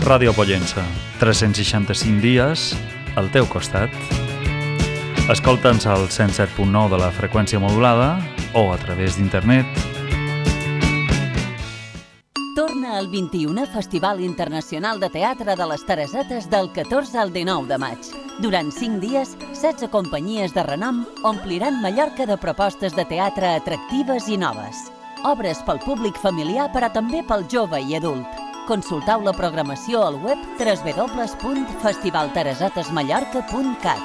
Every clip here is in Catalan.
Ràdio Pollença, 365 dies al teu costat. Escolta'ns al 107.9 de la freqüència modulada o a través d'internet. Torna el 21è Festival Internacional de Teatre de les Teresetes del 14 al 19 de maig. Durant 5 dies, 16 companyies de renom ompliran Mallorca de propostes de teatre atractives i noves. Obres pel públic familiar, però també pel jove i adult. Consulteu la programació al web www.festivalteresetesmallorca.cat.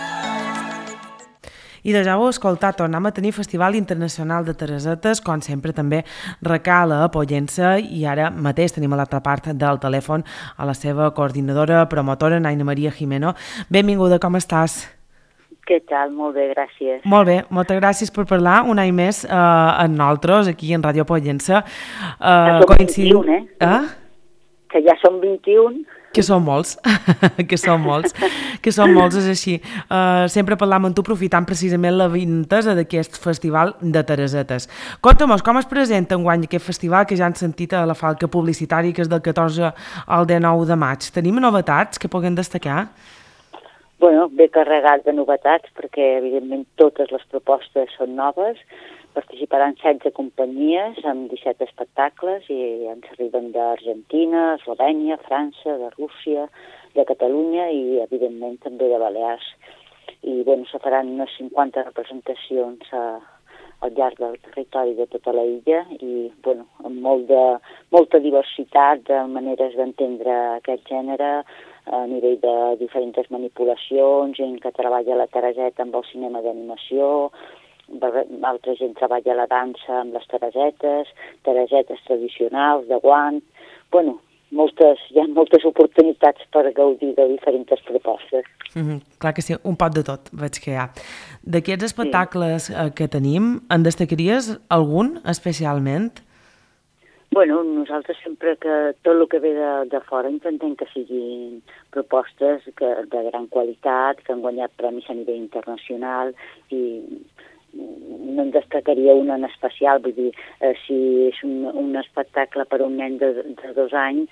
I de ja ho heu escoltat, tornem a tenir Festival Internacional de Teresetes, com sempre també recala a Pollença, i ara mateix tenim a l'altra part del telèfon a la seva coordinadora, promotora, Naina Maria Jimeno. Benvinguda, com estàs? Què tal? Molt bé, gràcies. Molt bé, moltes gràcies per parlar un any més amb nosaltres, aquí en Ràdio Pollença. Som 21, Que ja som 21. Que són molts, que són molts, és així. Sempre parlam amb tu aprofitant precisament la vintesa d'aquest festival de Teresetes. Conta'm-nos, com es presenta enguany aquest festival, que ja han sentit a la falca publicitària, que és del 14 al 19 de maig. Tenim novetats que puguem destacar? Bueno, ve carregat de novetats, perquè evidentment totes les propostes són noves. Participaran 16 companyies amb 17 espectacles i ens arriben d'Argentina, Eslovènia, França, de Rússia, de Catalunya i evidentment també de Balears. I bueno, se faran unes 50 representacions al llarg del territori de tota la illa i bueno, amb molta diversitat de maneres d'entendre aquest gènere a nivell de diferents manipulacions, gent que treballa la Tereseta amb el cinema d'animació, altra gent treballa la dansa amb les teresetes tradicionals, de guant. Bueno, hi ha moltes oportunitats per gaudir de diferents propostes. Clar que sí, un pot de tot veig que hi ha. D'aquests espectacles que tenim, en destacaries algun especialment? Bueno, nosaltres sempre que tot el que ve de fora intentem que siguin propostes de gran qualitat, que han guanyat premis a nivell internacional i no en destacaria un en especial, vull dir, si és un espectacle per a un nen de 2 anys,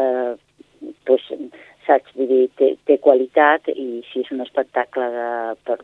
doncs, saps, vull dir, té qualitat, i si és un espectacle per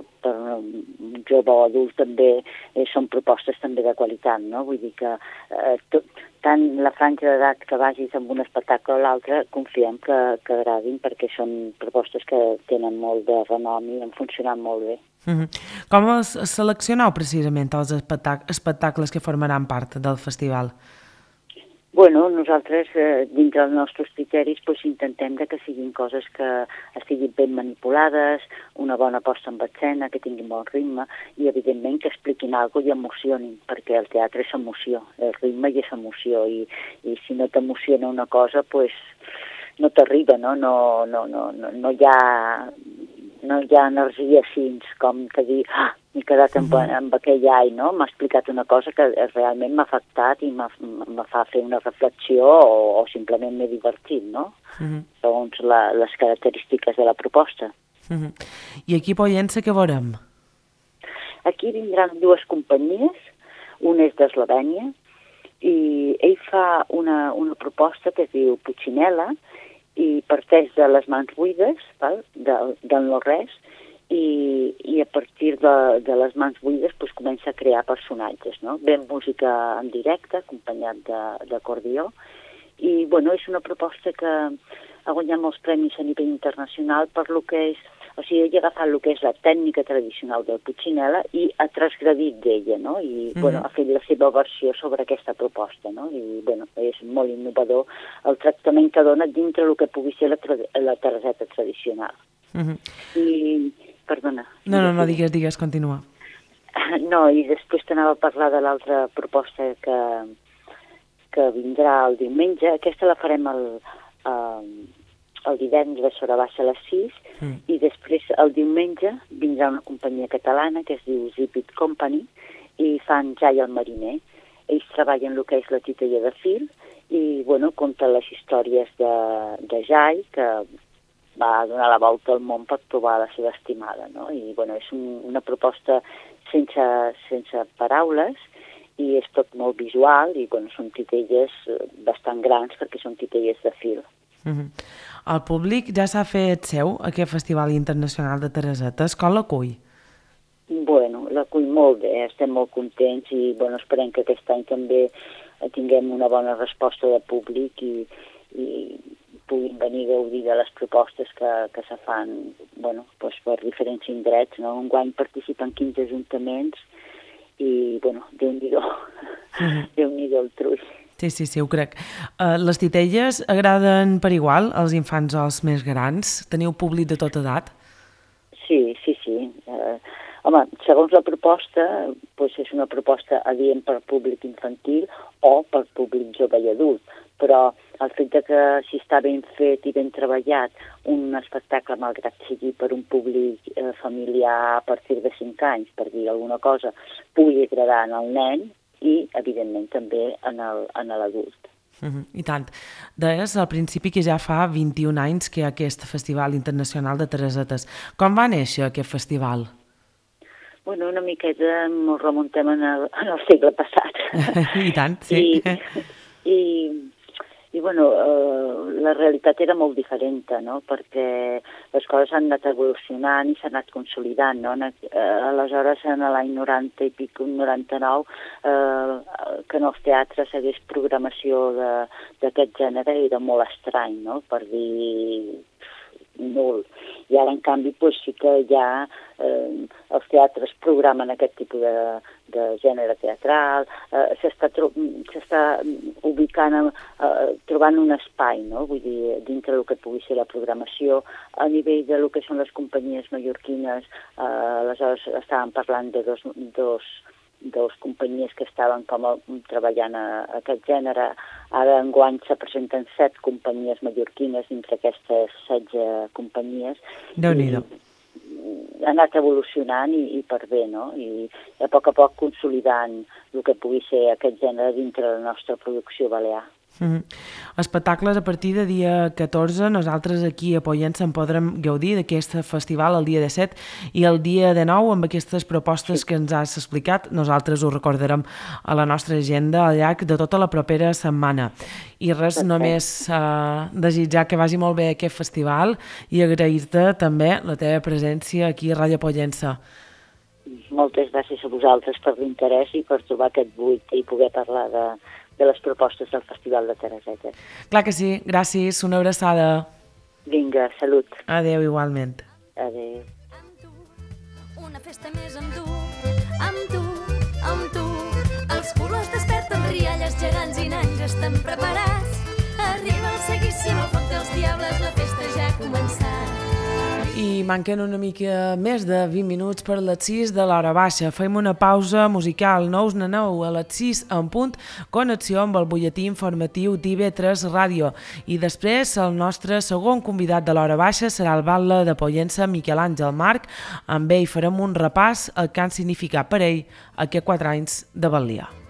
un jove o adult també són propostes també de qualitat, no? Vull dir que tant la franja d'edat que vagis amb un espectacle o l'altre, confiem que agradin, perquè són propostes que tenen molt de renom i han funcionat molt bé. Com seleccioneu precisament els espectacles que formaran part del festival? Bueno, nosaltres, dintre dels nostres criteris, intentem que siguin coses que estiguin ben manipulades, una bona posta en escena, que tinguin bon ritme, i evidentment que expliquin alguna cosa i emocionin, perquè el teatre és emoció, el ritme i és emoció, i si no t'emociona una cosa, no t'arriba, no hi ha energia així, com que dir, m'he quedat amb aquell ai, no? M'ha explicat una cosa que realment m'ha afectat i me fa fer una reflexió o simplement m'he divertit, no? Segons les característiques de la proposta. I aquí a Pollença què veurem? Aquí vindran 2 companyies, una és d'Eslovènia, i ell fa una proposta que es diu Puccinella, i parteix de les mans buides, del no-res, i a partir de les mans buides comença a crear personatges, no? Ve música en directe, acompanyat d'acordió, i bueno, és una proposta que ha guanyat molts premis a nivell internacional per lo que és, o sigui, ell ha agafat el que és la tècnica tradicional del Puccinella i ha transgredit d'ella, no? I bueno, ha fet la seva versió sobre aquesta proposta, no? I bueno, és molt innovador el tractament que dona dintre el que pugui ser la tereseta tradicional. I, perdona. No, digues, continua. No, i després t'anava a parlar de l'altra proposta que vindrà el diumenge. Aquesta la farem el divendres a baixa a les 6, i després el diumenge vindrà una companyia catalana que es diu Zipit Company i fan Jai el mariner. Ells treballen el que és la titella de fil i bueno, conten les històries de Jai, que va donar la volta al món per trobar la seva estimada, no? I bueno, és una proposta sense paraules i és tot molt visual i bueno, són titelles bastant grans perquè són titelles de fil. El públic ja s'ha fet seu aquest Festival Internacional de Teresetes. Com l'acull? Bueno, l'acull molt bé, estem molt contents i esperem que aquest any també tinguem una bona resposta de públic i puguin venir a gaudir de les propostes que se fan per diferents indrets. No? Enguany participen 15 ajuntaments i, Déu-n'hi-do, Déu-n'hi-do el trull. Sí, ho crec. Les titelles agraden per igual als infants o als més grans? Teniu públic de tota edat? Sí. Segons la proposta, és una proposta adient per públic infantil o per públic jove i adult, però el fet que si està ben fet i ben treballat un espectacle, malgrat sigui per un públic familiar a partir de 5 anys, per dir alguna cosa, pugui agradar al nen i, evidentment, també en l'adult. I tant. Deies al principi que ja fa 21 anys que hi ha aquest Festival Internacional de Teresetes. Com va néixer aquest festival? Una miqueta ens remuntem en el segle passat. I tant, sí. I la realitat era molt diferent, no? Perquè les coses han anat evolucionant i s'han anat consolidant, no? Aleshores, en l'any 90 i pico, 99, que en els teatres hagués programació d'aquest gènere era molt estrany, no? Per dir nul. I ara, en canvi, sí que ja els teatres programen aquest tipus de gènere teatral, s'està ubicant, trobant un espai, no? Vull dir, dintre del que pugui ser la programació, a nivell de lo que són les companyies mallorquines, aleshores estàvem parlant de dos companyies que estaven treballant a aquest gènere. Ara enguany se presenten 7 companyies mallorquines dintre aquestes 16 companyies. Déu-n'hi-do. Ha anat evolucionant i per bé, no? I a poc consolidant el que pugui ser aquest gènere dintre la nostra producció balear. Espectacles a partir de dia 14. Nosaltres aquí a Pollença en podrem gaudir d'aquest festival el dia 17 i el dia 19 amb aquestes propostes que ens has explicat. Nosaltres ho recordarem a la nostra agenda al llarg de tota la propera setmana. I res, només desitjar que vagi molt bé aquest festival i agrair-te també la teva presència aquí a Ràdio Pollença. Moltes gràcies a vosaltres per l'interès i per trobar aquest buit i poder parlar de les propostes del Festival de Teresetes. Clar que sí, gràcies, una abraçada. Vinga, salut. Adéu, igualment. Adéu. Amb tu, una festa més amb tu, amb tu, amb tu. Els colors desperten rialles, gegants i nans estan preparats. Arriba el seguíssim, el foc dels diables, la festa ja ha començat. I manquen una mica més de 20 minuts per les 6 de l'hora baixa. Fem una pausa musical. Nous na nou a les 6 en punt. Connexió amb el butlletí informatiu d'IV3 Ràdio. I després el nostre segon convidat de l'hora baixa serà el batle de Pollença, Miquel Àngel Marc. Amb ell farem un repàs al que han significat per ell aquests 4 anys de batlia.